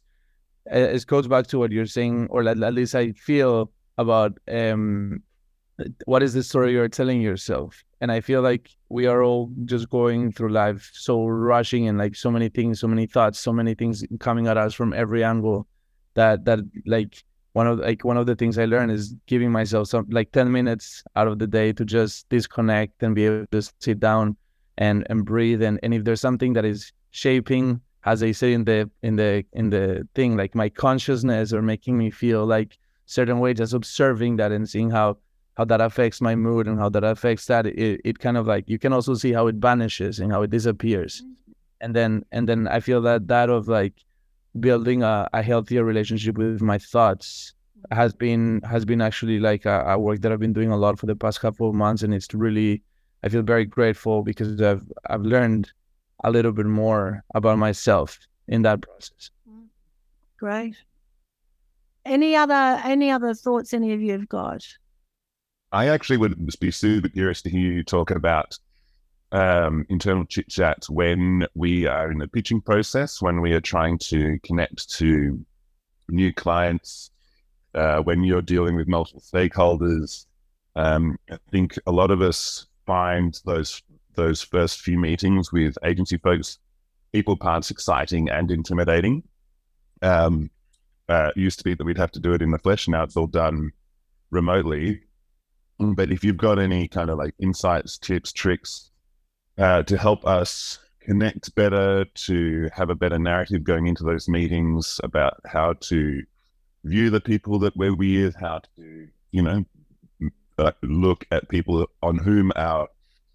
it goes back to what you're saying, or at, at least I feel about, um, what is the story you're telling yourself? And I feel like we are all just going through life so rushing, and like so many things, so many thoughts, so many things coming at us from every angle, that that like one of like one of the things I learned is giving myself some like ten minutes out of the day to just disconnect and be able to sit down and and breathe. And, and if there's something that is shaping, as they say in the in the in the thing, like my consciousness, or making me feel like certain way, just observing that and seeing how how that affects my mood and how that affects that, it, it kind of like, you can also see how it vanishes and how it disappears. And then, and then I feel that that of like building a, a healthier relationship with my thoughts has been, has been actually like a, a work that I've been doing a lot for the past couple of months. And it's really, I feel very grateful, because I've, I've learned a little bit more about myself in that process. Great. Any other, any other thoughts any of you have got? I actually would be super curious to hear you talk about um, internal chit chat when we are in the pitching process, when we are trying to connect to new clients, uh, when you're dealing with multiple stakeholders. Um, I think a lot of us find those those first few meetings with agency folks, people parts exciting and intimidating. Um, uh, it used to be that we'd have to do it in the flesh. Now it's all done remotely. But if you've got any kind of like insights, tips, tricks uh, to help us connect better, to have a better narrative going into those meetings about how to view the people that we're with, how to, you know, uh, look at people on whom our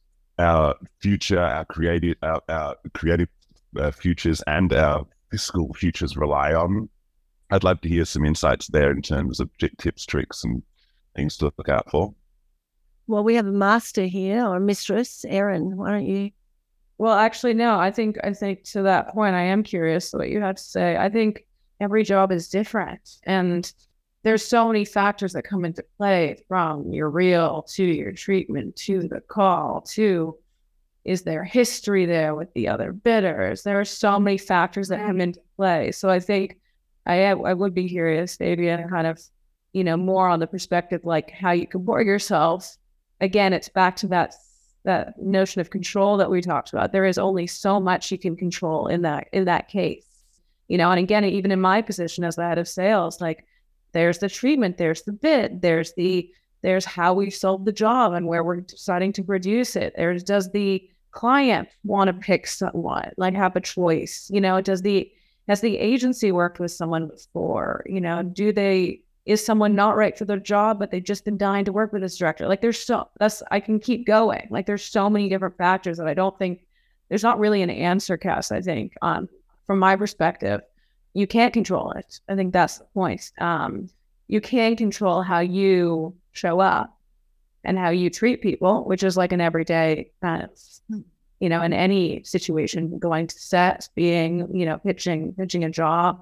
our future, our creative, our, our creative uh, futures and our fiscal futures rely on. I'd love to hear some insights there in terms of tips, tricks, and things to look out for. Well, we have a master here, or a mistress. Erin, why don't you? Well, actually, no, I think, I think to that point, I am curious what you have to say. I think every job is different, and there's so many factors that come into play, from your reel to your treatment to the call to, is there history there with the other bidders? There are so many factors that come into play. So I think I I would be curious, Fabian, kind of, you know, more on the perspective, like how you comport yourself. Again, it's back to that that notion of control that we talked about. There is only so much you can control in that in that case, you know. And again, even in my position as the head of sales, like there's the treatment, there's the bid, there's the there's how we sold the job and where we're deciding to produce it. There's does the client want to pick someone, like have a choice, you know? Does the has the agency worked with someone before? You know, do they? Is someone not right for their job, but they've just been dying to work with this director? Like there's so, that's, I can keep going. Like there's so many different factors that I don't think, there's not really an answer, Cass, I think, on from my perspective, you can't control it. I think that's the point. Um, you can control how you show up and how you treat people, which is like an everyday kind of, you know, in any situation, going to set, being, you know, pitching, pitching a job,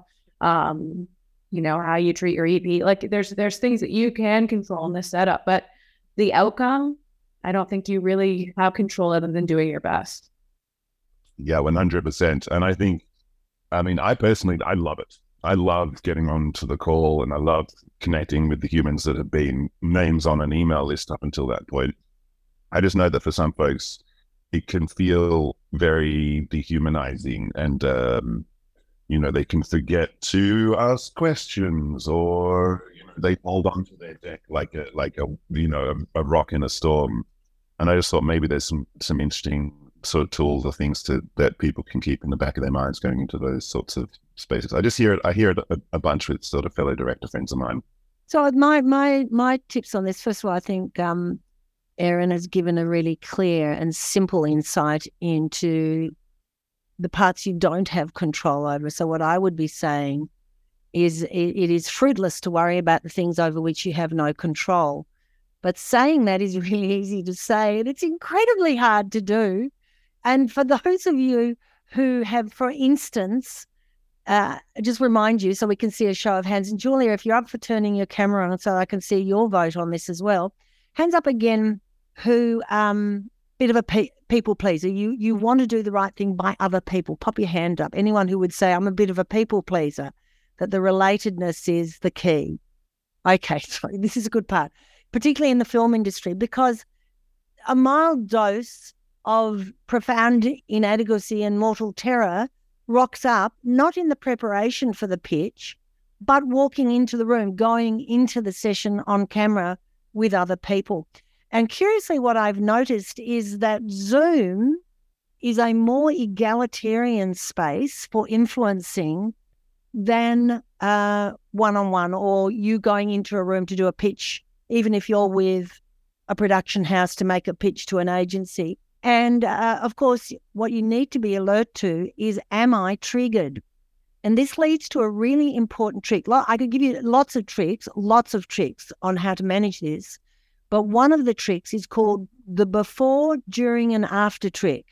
um, you know, how you treat your E P. Like there's, there's things that you can control in this setup, but the outcome, I don't think you really have control other than doing your best. Yeah, one hundred percent. And I think, I mean, I personally, I love it. I love getting onto the call, and I love connecting with the humans that have been names on an email list up until that point. I just know that for some folks, it can feel very dehumanizing, and, um, you know, they can forget to ask questions, or you know, they hold on to their deck like a, like a, you know, a, a rock in a storm. And I just thought maybe there's some, some interesting sort of tools or things to that people can keep in the back of their minds going into those sorts of spaces. I just hear it. I hear it a, a bunch with sort of fellow director friends of mine. So my my my tips on this. First of all, I think um, Erin has given a really clear and simple insight into the parts you don't have control over. So what I would be saying is it, it is fruitless to worry about the things over which you have no control. But saying that is really easy to say, and it's incredibly hard to do. And for those of you who have, for instance, uh, just remind you so we can see a show of hands. And Julia, if you're up for turning your camera on so I can see your vote on this as well, hands up again who, um, bit of a pe- people pleaser. You you want to do the right thing by other people. Pop your hand up. Anyone who would say, I'm a bit of a people pleaser, that the relatedness is the key. Okay, so this is a good part, particularly in the film industry, because a mild dose of profound inadequacy and mortal terror rocks up, not in the preparation for the pitch, but walking into the room, going into the session on camera with other people. And curiously, what I've noticed is that Zoom is a more egalitarian space for influencing than uh, one-on-one, or you going into a room to do a pitch, even if you're with a production house to make a pitch to an agency. And, uh, of course, what you need to be alert to is, am I triggered? And this leads to a really important trick. I could give you lots of tricks, lots of tricks on how to manage this. But one of the tricks is called the before, during, and after trick.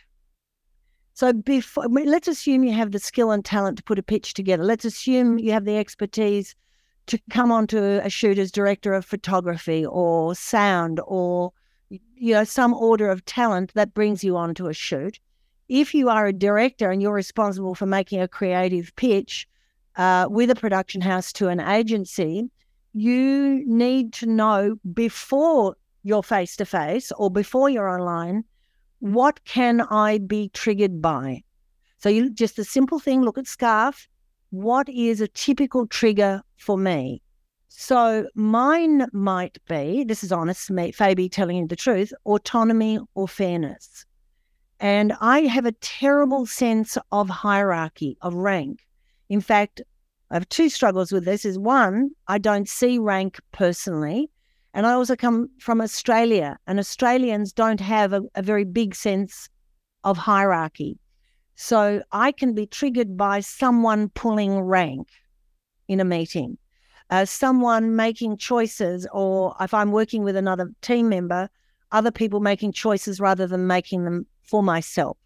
So before, let's assume you have the skill and talent to put a pitch together. Let's assume you have the expertise to come onto a shoot as director of photography or sound, or you know, some order of talent that brings you onto a shoot. If you are a director and you're responsible for making a creative pitch uh, with a production house to an agency, you need to know before you're face-to-face or before you're online, what can I be triggered by? So you just a simple thing, look at Scarf. What is a typical trigger for me? So mine might be, this is honest, me, Fabi telling you the truth, autonomy or fairness. And I have a terrible sense of hierarchy, of rank. In fact, I have two struggles with this. Is one, I don't see rank personally. And I also come from Australia, and Australians don't have a, a very big sense of hierarchy. So I can be triggered by someone pulling rank in a meeting. Uh, someone making choices, or if I'm working with another team member, other people making choices rather than making them for myself.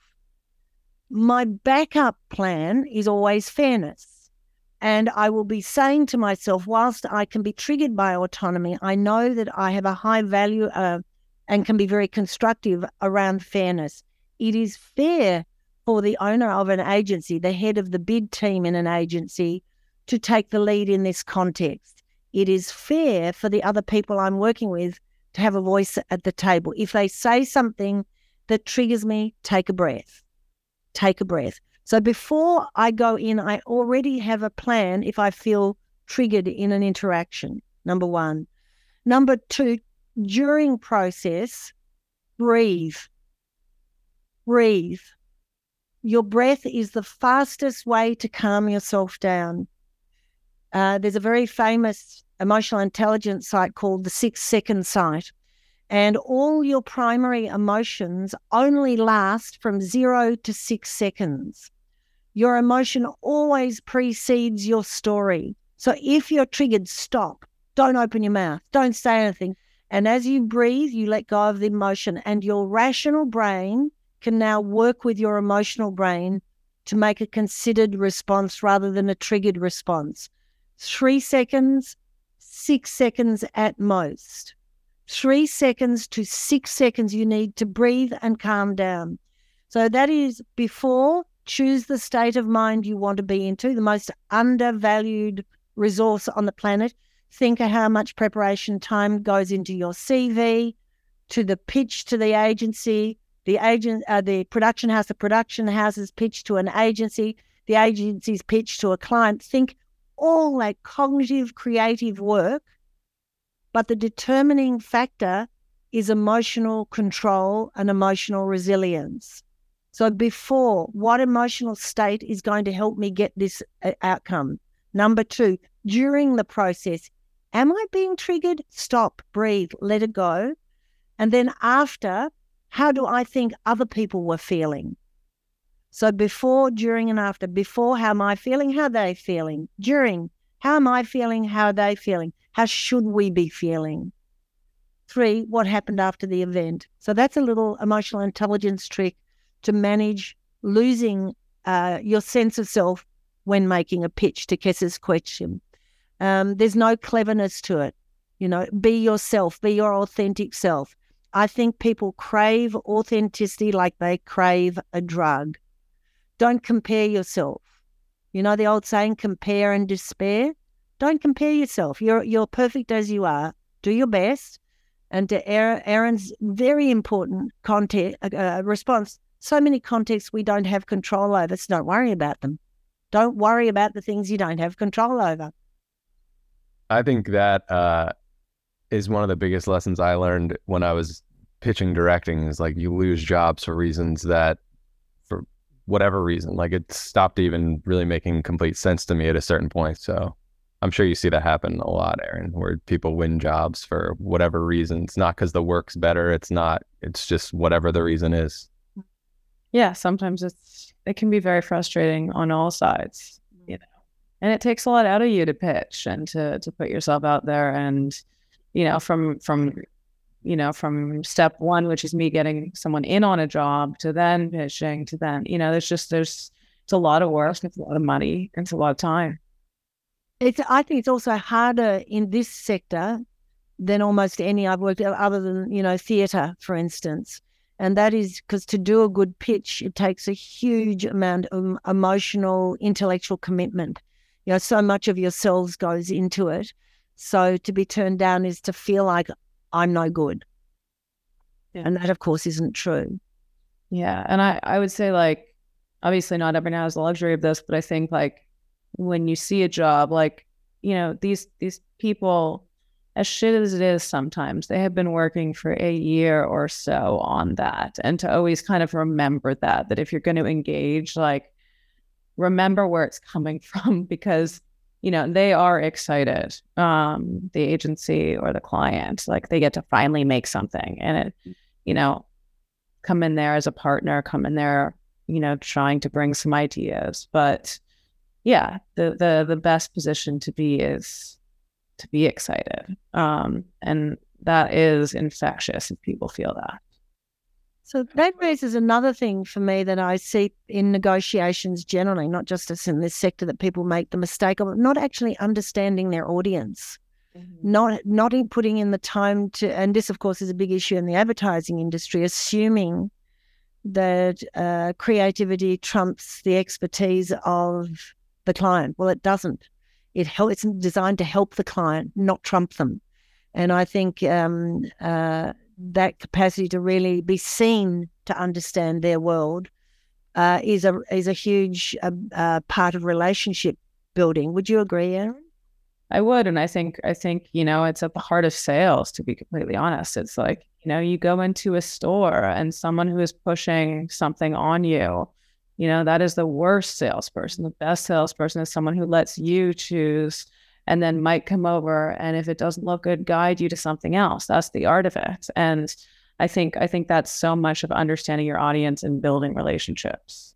My backup plan is always fairness. And I will be saying to myself, whilst I can be triggered by autonomy, I know that I have a high value uh, and can be very constructive around fairness. It is fair for the owner of an agency, the head of the bid team in an agency, to take the lead in this context. It is fair for the other people I'm working with to have a voice at the table. If they say something that triggers me, take a breath. Take a breath. So before I go in, I already have a plan if I feel triggered in an interaction, number one. Number two, during process, breathe. Breathe. Your breath is the fastest way to calm yourself down. Uh, there's a very famous emotional intelligence site called the Six Second Site, and all your primary emotions only last from zero to six seconds. Your emotion always precedes your story. So if you're triggered, stop. Don't open your mouth. Don't say anything. And as you breathe, you let go of the emotion, and your rational brain can now work with your emotional brain to make a considered response rather than a triggered response. Three seconds, six seconds at most. Three seconds to six seconds you need to breathe and calm down. So that is before. Choose the state of mind you want to be into, the most undervalued resource on the planet. Think of how much preparation time goes into your C V, to the pitch to the agency, the agent, uh, the production house, the production house's pitch to an agency, the agency's pitch to a client. Think all that cognitive, creative work, but the determining factor is emotional control and emotional resilience. So before, what emotional state is going to help me get this uh, outcome? Number two, during the process, am I being triggered? Stop, breathe, let it go. And then after, how do I think other people were feeling? So before, during, and after. Before, how am I feeling? How are they feeling? During, how am I feeling? How are they feeling? How should we be feeling? Three, what happened after the event? So that's a little emotional intelligence trick to manage losing uh, your sense of self when making a pitch, to Kessa's question. Um, there's no cleverness to it. You know, be yourself, be your authentic self. I think people crave authenticity like they crave a drug. Don't compare yourself. You know the old saying, compare and despair? Don't compare yourself. You're you're perfect as you are. Do your best. And to Erin's very important content, uh, response, so many contexts we don't have control over, so don't worry about them. Don't worry about the things you don't have control over. I think that uh, is one of the biggest lessons I learned when I was pitching directing, is like you lose jobs for reasons that, for whatever reason, like it stopped even really making complete sense to me at a certain point. So I'm sure you see that happen a lot, Erin, where people win jobs for whatever reason. It's not because the work's better. It's not, it's just whatever the reason is. Yeah, sometimes it's it can be very frustrating on all sides, you know. And it takes a lot out of you to pitch and to to put yourself out there. And, you know, from from you know, from step one, which is me getting someone in on a job, to then pitching, to then, you know, there's just there's it's a lot of work, it's a lot of money, it's a lot of time. It's I think it's also harder in this sector than almost any I've worked other than, you know, theatre, for instance. And that is because to do a good pitch, it takes a huge amount of emotional, intellectual commitment. You know, so much of yourselves goes into it. So to be turned down is to feel like I'm no good. Yeah. And that, of course, isn't true. Yeah. And I, I would say, like, obviously not everyone has the luxury of this, but I think, like, when you see a job, like, you know, these these people, as shit as it is sometimes, they have been working for a year or so on that. And to always kind of remember that, that if you're going to engage, like, remember where it's coming from, because, you know, they are excited, um, the agency or the client, like they get to finally make something. And it, you know, come in there as a partner, come in there, you know, trying to bring some ideas. But yeah, the the the best position to be is to be excited. Um, and that is infectious if people feel that. So that raises another thing for me that I see in negotiations generally, not just as in this sector, that people make the mistake of not actually understanding their audience, mm-hmm. not not in putting in the time to, and this of course is a big issue in the advertising industry, assuming that uh, creativity trumps the expertise of the client. Well, it doesn't. It help, it's designed to help the client, not trump them. And I think um, uh, that capacity to really be seen to understand their world uh, is a is a huge uh, uh, part of relationship building. Would you agree, Erin? I would, and I think I think you know it's at the heart of sales. To be completely honest, it's like, you know, you go into a store and someone who is pushing something on you, you know, that is the worst salesperson. The best salesperson is someone who lets you choose and then might come over, and if it doesn't look good, guide you to something else. That's the art of it. And I think I think that's so much of understanding your audience and building relationships.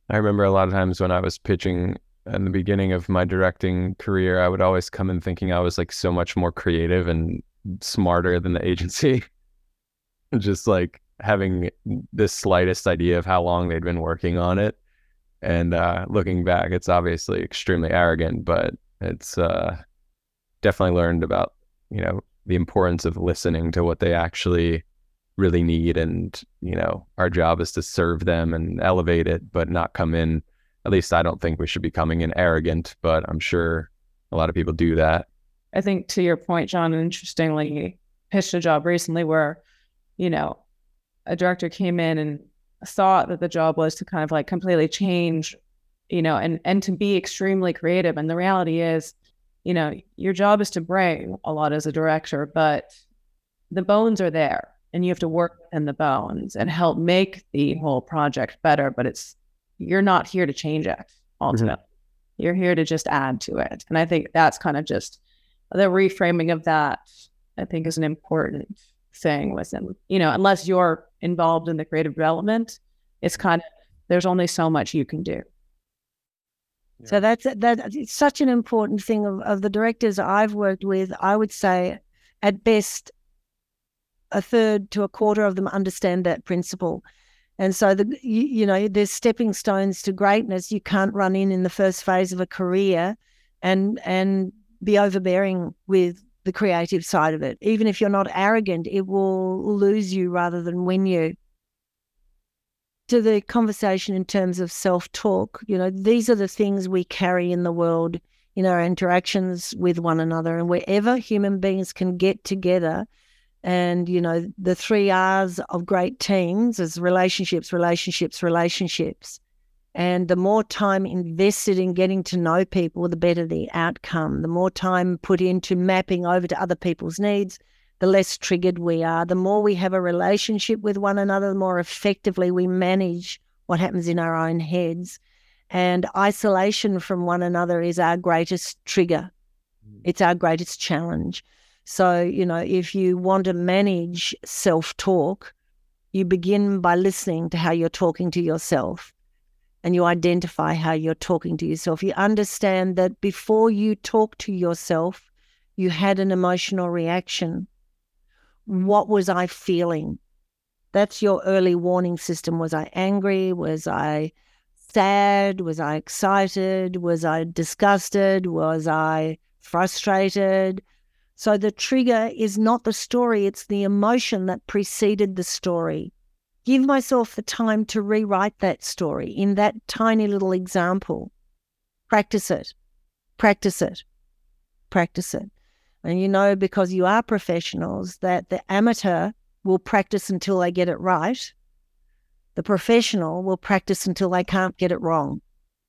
I remember a lot of times when I was pitching in the beginning of my directing career, I would always come in thinking I was like so much more creative and smarter than the agency. Just like having the slightest idea of how long they'd been working on it. And uh, looking back, it's obviously extremely arrogant, but it's uh, definitely learned about, you know, the importance of listening to what they actually really need. And, you know, our job is to serve them and elevate it, but not come in. At least I don't think we should be coming in arrogant, but I'm sure a lot of people do that. I think to your point, John, interestingly, pitched a job recently where, you know, a director came in and thought that the job was to kind of like completely change, you know, and, and to be extremely creative. And the reality is, you know, your job is to bring a lot as a director, but the bones are there and you have to work within the bones and help make the whole project better. But it's, you're not here to change it ultimately. Mm-hmm. You're here to just add to it. And I think that's kind of just the reframing of that, I think, is an important thing with them. You know, unless you're involved in the creative development, it's kind of, there's only so much you can do. Yeah. So that's that. It's such an important thing of, of the directors I've worked with. I would say at best a third to a quarter of them understand that principle. And so, the you, you know, there's stepping stones to greatness. You can't run in in the first phase of a career and and be overbearing with the creative side of it. Even if you're not arrogant, it will lose you rather than win you. To the conversation in terms of self-talk, you know, these are the things we carry in the world in our interactions with one another. And wherever human beings can get together, and, you know, the three R's of great teams is relationships, relationships, relationships. And the more time invested in getting to know people, the better the outcome. The more time put into mapping over to other people's needs, the less triggered we are. The more we have a relationship with one another, the more effectively we manage what happens in our own heads. And isolation from one another is our greatest trigger. It's our greatest challenge. So, you know, if you want to manage self-talk, you begin by listening to how you're talking to yourself, and you identify how you're talking to yourself. You understand that before you talk to yourself, you had an emotional reaction. What was I feeling? That's your early warning system. Was I angry? Was I sad? Was I excited? Was I disgusted? Was I frustrated? So the trigger is not the story, it's the emotion that preceded the story. Give myself the time to rewrite that story in that tiny little example. Practice it, practice it, practice it. And you know, because you are professionals, that the amateur will practice until they get it right. The professional will practice until they can't get it wrong.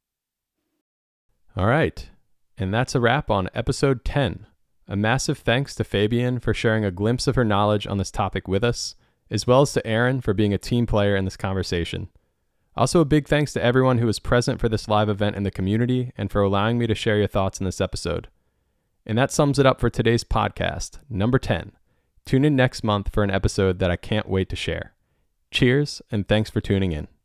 All right. And that's a wrap on episode ten. A massive thanks to Fabienne for sharing a glimpse of her knowledge on this topic with us, as well as to Aaron for being a team player in this conversation. Also, a big thanks to everyone who was present for this live event in the community and for allowing me to share your thoughts in this episode. And that sums it up for today's podcast, number ten. Tune in next month for an episode that I can't wait to share. Cheers, and thanks for tuning in.